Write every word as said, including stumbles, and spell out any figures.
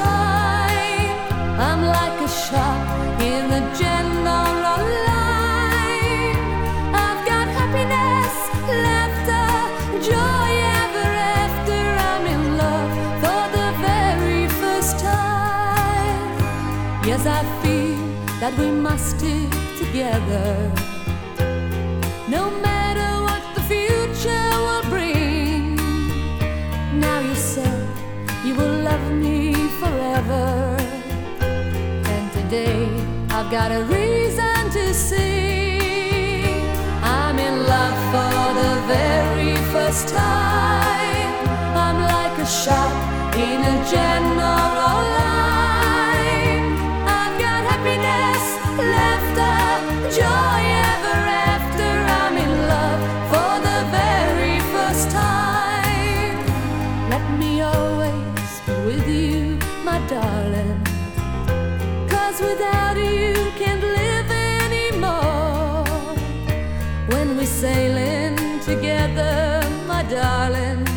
time. I'm like a shot in the general line. I've got happiness, laughter, joy ever after. I'm in love for the very first time. Yes, I feel that we must stick together, no matter what the future will bring. Now you said you will love me forever, and today I've got a reason to sing. I'm in love for the very first time. I'm like a shot in a general line. I've got happiness, laughter, joy ever after. I'm in love for the very first time. Let me always be with you, my darling, 'cause without you can't live anymore. When we're sailing together, my darling,